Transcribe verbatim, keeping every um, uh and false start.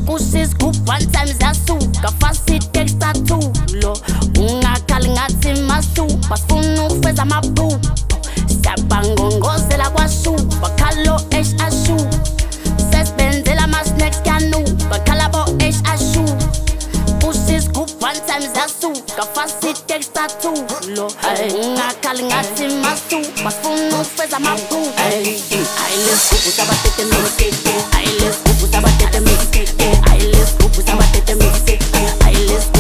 Kusis group one time zasuka fasitex tatulo ungakhali ngathi masu basifuna ukufeza amabu siyabangongozela kwashu bakhalo h ashu sesibenzela ama snacks kanu bakhala bo h ashu Kusis group one time zasuka fasitex tatulo ungakhali ngathi masu basifuna ukufeza amabu ay let's go sabatete music ay let's go sabatete music ay let's go sabatete music ay let's